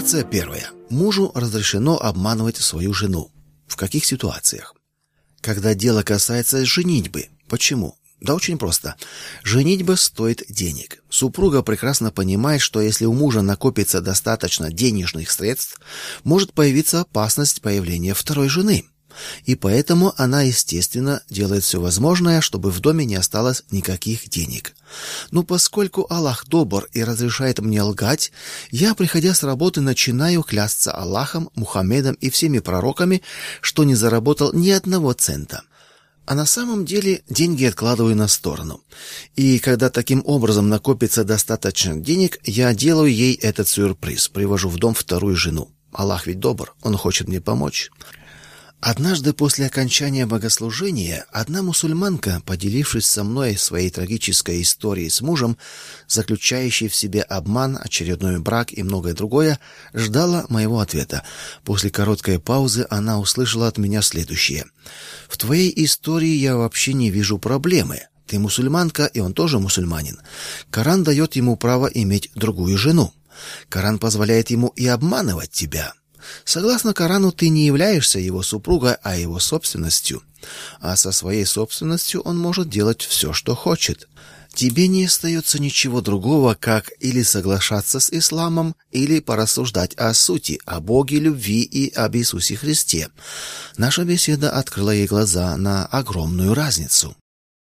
Ситуация первая. Мужу разрешено обманывать свою жену. В каких ситуациях? Когда дело касается женитьбы. Почему? Да очень просто. Женитьба стоит денег. Супруга прекрасно понимает, что если у мужа накопится достаточно денежных средств, может появиться опасность появления второй жены. И поэтому она, естественно, делает все возможное, чтобы в доме не осталось никаких денег. Но поскольку Аллах добр и разрешает мне лгать, я, приходя с работы, начинаю клясться Аллахом, Мухаммедом и всеми пророками, что не заработал ни одного цента. А на самом деле деньги откладываю на сторону. И когда таким образом накопится достаточно денег, я делаю ей этот сюрприз, привожу в дом вторую жену. Аллах ведь добр, Он хочет мне помочь. Однажды после окончания богослужения одна мусульманка, поделившись со мной своей трагической историей с мужем, заключающей в себе обман, очередной брак и многое другое, ждала моего ответа. После короткой паузы она услышала от меня следующее: «В твоей истории я вообще не вижу проблемы. Ты мусульманка, и он тоже мусульманин. Коран дает ему право иметь другую жену. Коран позволяет ему и обманывать тебя. Согласно Корану, ты не являешься его супругой, а его собственностью. А со своей собственностью он может делать все, что хочет. Тебе не остается ничего другого, как или соглашаться с исламом, или порассуждать о сути, о Боге любви и об Иисусе Христе». Наша беседа открыла ей глаза на огромную разницу.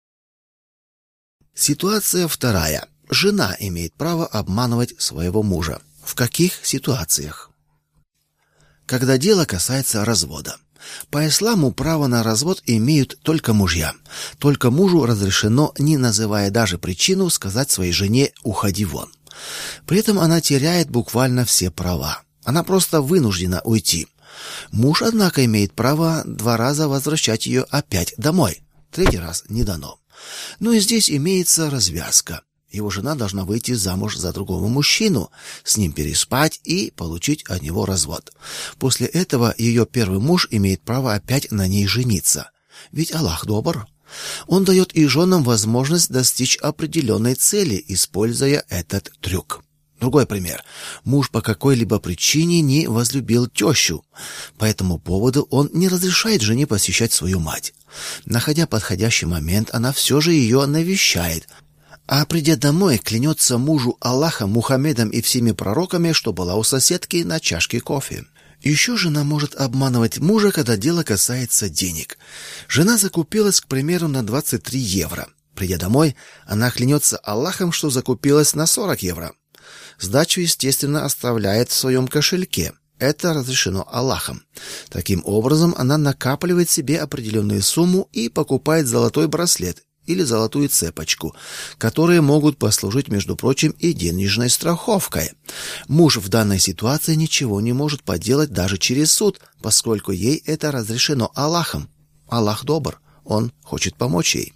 Ситуация вторая. Жена имеет право обманывать своего мужа. В каких ситуациях? Когда дело касается развода. По исламу право на развод имеют только мужья. Только мужу разрешено, не называя даже причину, сказать своей жене «уходи вон». При этом она теряет буквально все права. Она просто вынуждена уйти. Муж, однако, имеет право 2 раза возвращать ее опять домой. 3-й раз не дано. Но и здесь имеется развязка. Его жена должна выйти замуж за другого мужчину, с ним переспать и получить от него развод. После этого ее первый муж имеет право опять на ней жениться. Ведь Аллах добр. Он дает и женам возможность достичь определенной цели, используя этот трюк. Другой пример. Муж по какой-либо причине не возлюбил тещу. По этому поводу он не разрешает жене посещать свою мать. Находя подходящий момент, она все же ее навещает, а придя домой, клянется мужу Аллахом, Мухаммедом и всеми пророками, что была у соседки на чашке кофе. Еще жена может обманывать мужа, когда дело касается денег. Жена закупилась, к примеру, на 23 евро. Придя домой, она клянется Аллахом, что закупилась на 40 евро. Сдачу, естественно, оставляет в своем кошельке. Это разрешено Аллахом. Таким образом, она накапливает себе определенную сумму и покупает золотой браслет или золотую цепочку, которые могут послужить, между прочим, и денежной страховкой. Муж в данной ситуации ничего не может поделать даже через суд, поскольку ей это разрешено Аллахом. Аллах добр, Он хочет помочь ей.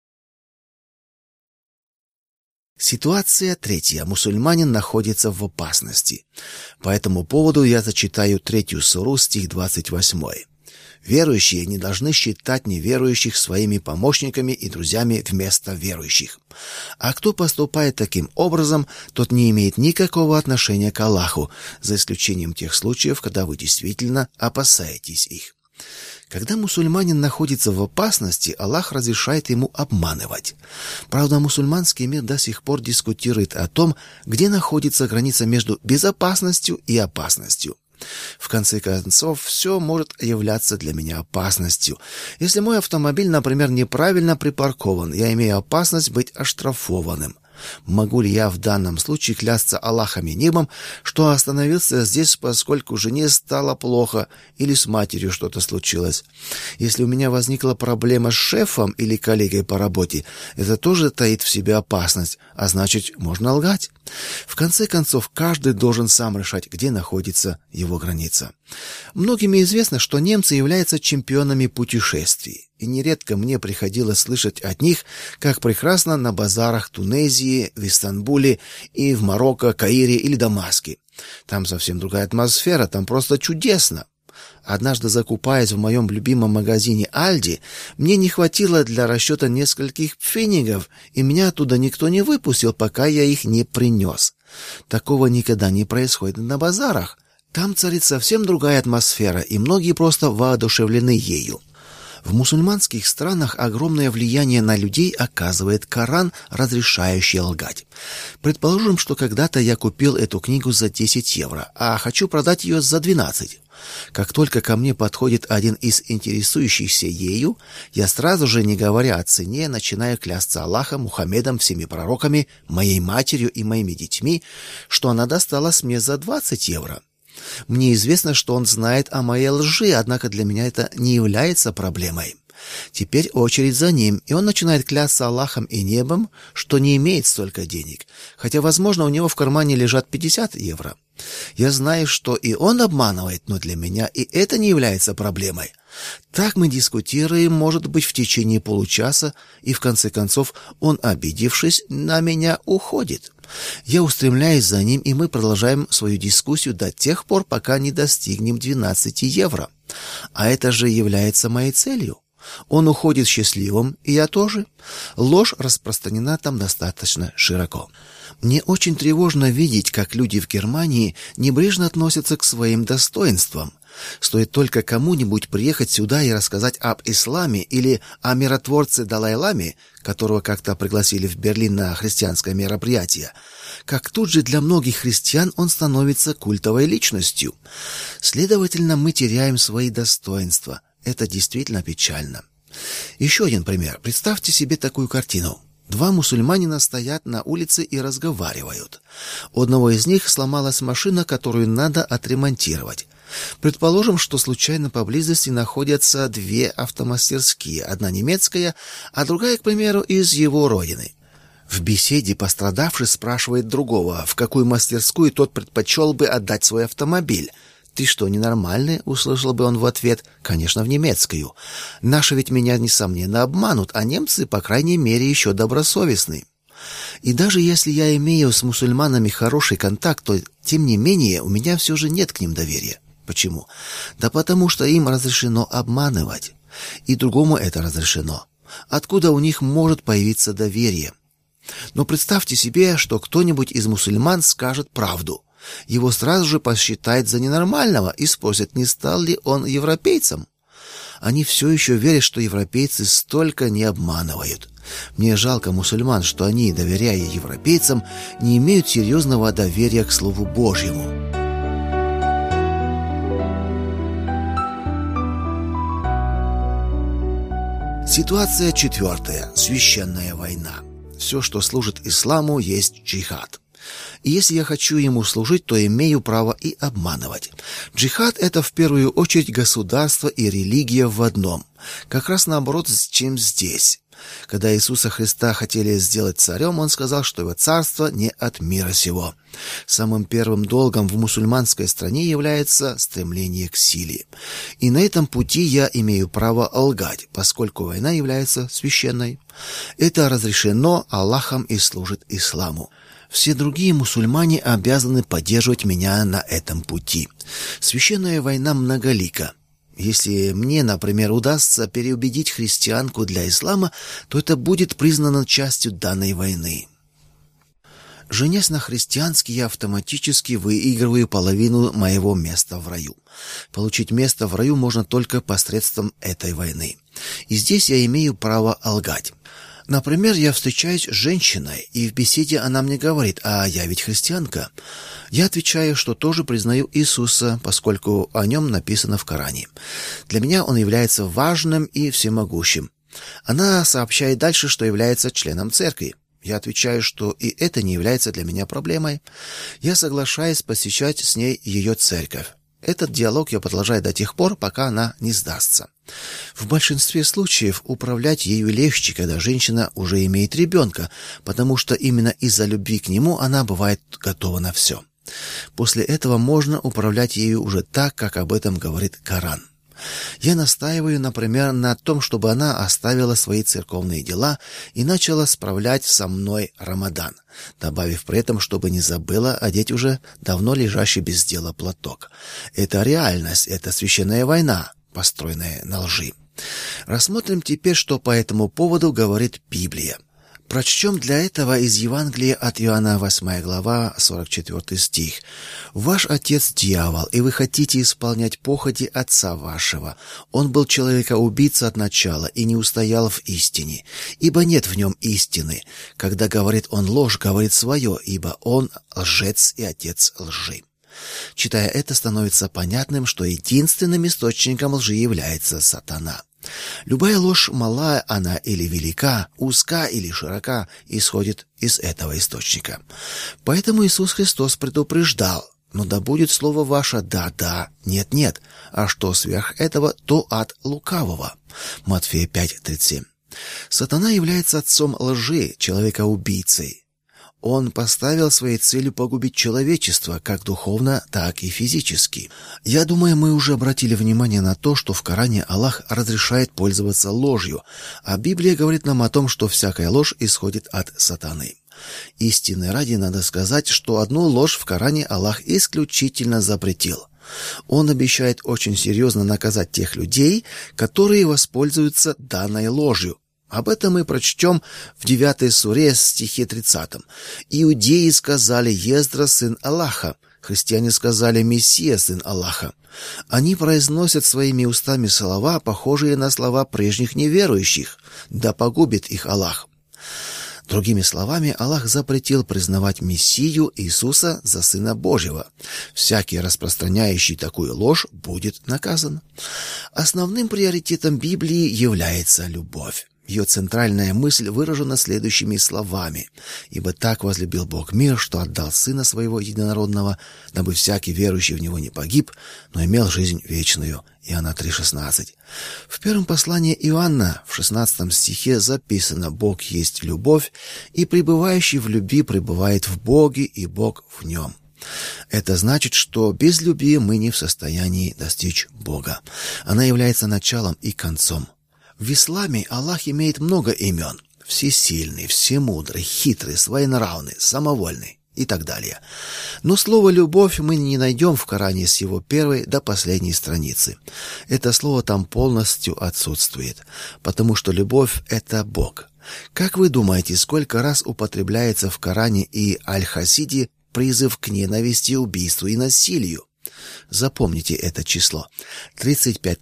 Ситуация третья. Мусульманин находится в опасности. По этому поводу я зачитаю 3 суру, стих 28. Верующие не должны считать неверующих своими помощниками и друзьями вместо верующих. А кто поступает таким образом, тот не имеет никакого отношения к Аллаху, за исключением тех случаев, когда вы действительно опасаетесь их. Когда мусульманин находится в опасности, Аллах разрешает ему обманывать. Правда, мусульманский мир до сих пор дискутирует о том, где находится граница между безопасностью и опасностью. В конце концов, все может являться для меня опасностью. Если мой автомобиль, например, неправильно припаркован, я имею опасность быть оштрафованным. Могу ли я в данном случае клясться Аллахом и небом, что остановился здесь, поскольку жене стало плохо или с матерью что-то случилось? Если у меня возникла проблема с шефом или коллегой по работе, это тоже таит в себе опасность, а значит, можно лгать. В конце концов, каждый должен сам решать, где находится его граница. Многим известно, что немцы являются чемпионами путешествий, и нередко мне приходилось слышать от них, как прекрасно на базарах Тунезии, в Истанбуле и в Марокко, Каире или Дамаске. Там совсем другая атмосфера, там просто чудесно. Однажды, закупаясь в моем любимом магазине Альди, мне не хватило для расчета нескольких пфенигов, и меня оттуда никто не выпустил, пока я их не принес. Такого никогда не происходит на базарах. Там царит совсем другая атмосфера, и многие просто воодушевлены ею. В мусульманских странах огромное влияние на людей оказывает Коран, разрешающий лгать. Предположим, что когда-то я купил эту книгу за 10 евро, а хочу продать ее за 12. Как только ко мне подходит один из интересующихся ею, я сразу же, не говоря о цене, начинаю клясться Аллахом, Мухаммедом, всеми пророками, моей матерью и моими детьми, что она досталась мне за 20 евро. Мне известно, что он знает о моей лжи, однако для меня это не является проблемой. Теперь очередь за ним, и он начинает клясться Аллахом и небом, что не имеет столько денег, хотя, возможно, у него в кармане лежат 50 евро. Я знаю, что и он обманывает, но для меня и это не является проблемой. Так мы дискутируем, может быть, в течение получаса, и в конце концов он, обидевшись на меня, уходит. Я устремляюсь за ним, и мы продолжаем свою дискуссию до тех пор, пока не достигнем 12 евро. А это же является моей целью. Он уходит счастливым, и я тоже. Ложь распространена там достаточно широко. Мне очень тревожно видеть, как люди в Германии небрежно относятся к своим достоинствам. Стоит только кому-нибудь приехать сюда и рассказать об исламе или о миротворце Далай-ламе, которого как-то пригласили в Берлин на христианское мероприятие, как тут же для многих христиан он становится культовой личностью. Следовательно, мы теряем свои достоинства. Это действительно печально. Еще один пример. Представьте себе такую картину. Два мусульманина стоят на улице и разговаривают. У одного из них сломалась машина, которую надо отремонтировать. Предположим, что случайно поблизости находятся две автомастерские, одна немецкая, а другая, к примеру, из его родины. В беседе пострадавший спрашивает другого, в какую мастерскую тот предпочел бы отдать свой автомобиль. «Ты что, ненормальный?» — услышал бы он в ответ. «Конечно, в немецкую. Наши ведь меня, несомненно, обманут, а немцы, по крайней мере, еще добросовестны». И даже если я имею с мусульманами хороший контакт, то, тем не менее, у меня все же нет к ним доверия. Почему? Да потому что им разрешено обманывать. И другому это разрешено. Откуда у них может появиться доверие? Но представьте себе, что кто-нибудь из мусульман скажет правду. Его сразу же посчитают за ненормального и спросят, не стал ли он европейцем. Они все еще верят, что европейцы столько не обманывают. Мне жалко мусульман, что они, доверяя европейцам, не имеют серьезного доверия к Слову Божьему. Ситуация 4. Священная война. Все, что служит исламу, есть джихад. И если я хочу ему служить, то имею право и обманывать. Джихад — это в первую очередь государство и религия в одном. Как раз наоборот, чем здесь. Когда Иисуса Христа хотели сделать царем, он сказал, что его царство не от мира сего. Самым первым долгом в мусульманской стране является стремление к силе. И на этом пути я имею право лгать, поскольку война является священной. Это разрешено Аллахом и служит исламу. Все другие мусульмане обязаны поддерживать меня на этом пути. Священная война многолика. Если мне, например, удастся переубедить христианку для ислама, то это будет признано частью данной войны. Женясь на христианке, я автоматически выигрываю половину моего места в раю. Получить место в раю можно только посредством этой войны. И здесь я имею право лгать. Например, я встречаюсь с женщиной, и в беседе она мне говорит: «А я ведь христианка». Я отвечаю, что тоже признаю Иисуса, поскольку о нем написано в Коране. Для меня он является важным и всемогущим. Она сообщает дальше, что является членом церкви. Я отвечаю, что и это не является для меня проблемой. Я соглашаюсь посещать с ней ее церковь. Этот диалог я продолжаю до тех пор, пока она не сдастся. В большинстве случаев управлять ею легче, когда женщина уже имеет ребенка, потому что именно из-за любви к нему она бывает готова на все. После этого можно управлять ею уже так, как об этом говорит Коран. Я настаиваю, например, на том, чтобы она оставила свои церковные дела и начала справлять со мной Рамадан, добавив при этом, чтобы не забыла одеть уже давно лежащий без дела платок. Это реальность, это священная война, построенная на лжи. Рассмотрим теперь, что по этому поводу говорит Библия. Прочтем для этого из Евангелия от Иоанна 8 глава 44 стих. «Ваш отец дьявол, и вы хотите исполнять похоти отца вашего. Он был человека-убийца от начала и не устоял в истине, ибо нет в нем истины. Когда говорит он ложь, говорит свое, ибо он лжец и отец лжи». Читая это, становится понятным, что единственным источником лжи является сатана. Любая ложь, малая она или велика, узка или широка, исходит из этого источника. Поэтому Иисус Христос предупреждал: «Но да будет слово ваше да, нет, а что сверх этого, то от лукавого». Матфея 5:37. Сатана является отцом лжи, человека-убийцей. Он поставил своей целью погубить человечество, как духовно, так и физически. Я думаю, мы уже обратили внимание на то, что в Коране Аллах разрешает пользоваться ложью, а Библия говорит нам о том, что всякая ложь исходит от сатаны. Истины ради надо сказать, что одну ложь в Коране Аллах исключительно запретил. Он обещает очень серьезно наказать тех людей, которые воспользуются данной ложью. Об этом мы прочтем в 9 суре, стихе 30. «Иудеи сказали: Ездра сын Аллаха, христиане сказали: Мессия сын Аллаха. Они произносят своими устами слова, похожие на слова прежних неверующих. Да погубит их Аллах». Другими словами, Аллах запретил признавать Мессию Иисуса за Сына Божьего. Всякий, распространяющий такую ложь, будет наказан. Основным приоритетом Библии является любовь. Ее центральная мысль выражена следующими словами: «Ибо так возлюбил Бог мир, что отдал Сына Своего Единородного, дабы всякий верующий в Него не погиб, но имел жизнь вечную». Иоанна 3,16. В первом послании Иоанна, в 16 стихе записано: «Бог есть любовь, и пребывающий в любви пребывает в Боге, и Бог в нем». Это значит, что без любви мы не в состоянии достичь Бога. Она является началом и концом. В исламе Аллах имеет много имен: всесильный, всемудрый, хитрый, своенравный, самовольный и так далее. Но слово «любовь» мы не найдем в Коране с его первой до последней страницы. Это слово там полностью отсутствует, потому что любовь — это Бог. Как вы думаете, сколько раз употребляется в Коране и Аль-Хасиде призыв к ненависти, убийству и насилию? Запомните это число: 35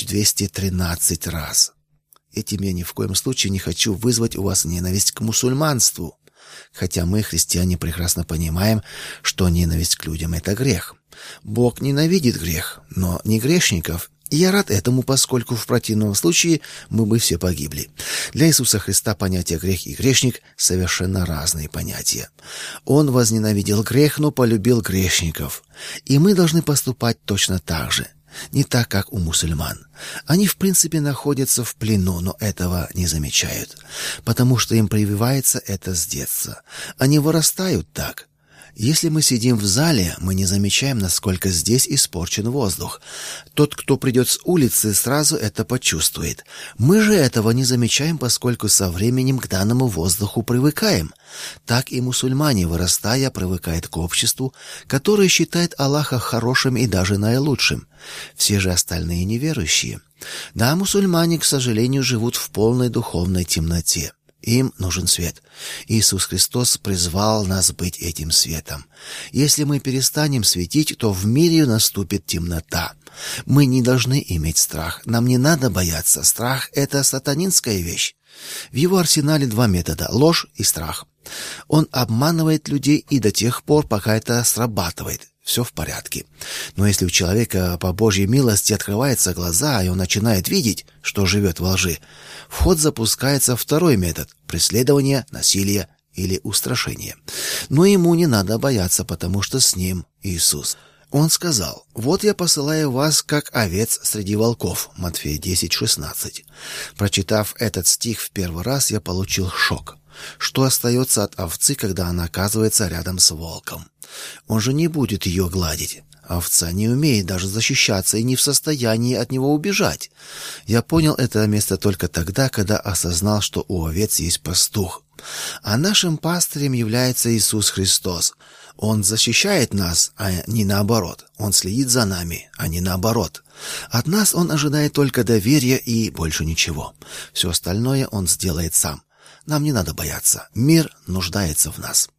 213 раз. Этим я ни в коем случае не хочу вызвать у вас ненависть к мусульманству, хотя мы, христиане, прекрасно понимаем, что ненависть к людям — это грех. Бог ненавидит грех, но не грешников. И я рад этому, поскольку в противном случае мы бы все погибли. Для Иисуса Христа понятие грех и грешник — совершенно разные понятия. Он возненавидел грех, но полюбил грешников. И мы должны поступать точно так же. Не так, как у мусульман. Они, в принципе, находятся в плену, но этого не замечают, потому что им прививается это с детства. Они вырастают так. Если мы сидим в зале, мы не замечаем, насколько здесь испорчен воздух. Тот, кто придет с улицы, сразу это почувствует. Мы же этого не замечаем, поскольку со временем к данному воздуху привыкаем. Так и мусульмане, вырастая, привыкают к обществу, которое считает Аллаха хорошим и даже наилучшим. Все же остальные неверующие. Да, мусульмане, к сожалению, живут в полной духовной темноте. Им нужен свет. Иисус Христос призвал нас быть этим светом. Если мы перестанем светить, то в мире наступит темнота. Мы не должны иметь страх. Нам не надо бояться. Страх — это сатанинская вещь. В его арсенале два метода — ложь и страх. Он обманывает людей и до тех пор, пока это срабатывает. Все в порядке. Но если у человека по Божьей милости открываются глаза, и он начинает видеть, что живет во лжи, в ход запускается второй метод — преследование, насилие или устрашение. Но ему не надо бояться, потому что с ним Иисус. Он сказал: «Вот я посылаю вас, как овец среди волков». Матфея 10:16. Прочитав этот стих в первый раз, я получил шок. Что остается от овцы, когда она оказывается рядом с волком? Он же не будет ее гладить. Овца не умеет даже защищаться и не в состоянии от него убежать. Я понял это место только тогда, когда осознал, что у овец есть пастух. А нашим пастырем является Иисус Христос. Он защищает нас, а не наоборот. Он следит за нами, а не наоборот. От нас он ожидает только доверия и больше ничего. Все остальное он сделает сам. Нам не надо бояться. Мир нуждается в нас.